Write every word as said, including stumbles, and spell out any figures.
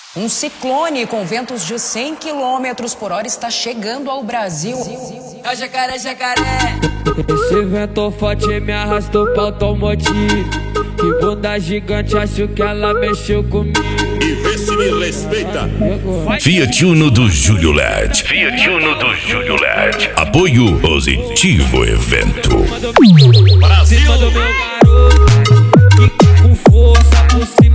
Um ciclone com ventos de cem quilômetros por hora está chegando ao Brasil. É o jacaré, jacaré. Esse vento forte me arrastou pra automotivo. Que bunda gigante, acho que ela mexeu comigo. E vê se me respeita. Fiat Uno do Júlio L E D. Fiat Uno do Júlio L E D. Apoio Positivo Evento. Brasil! Cima do meu garoto, e com força por cima.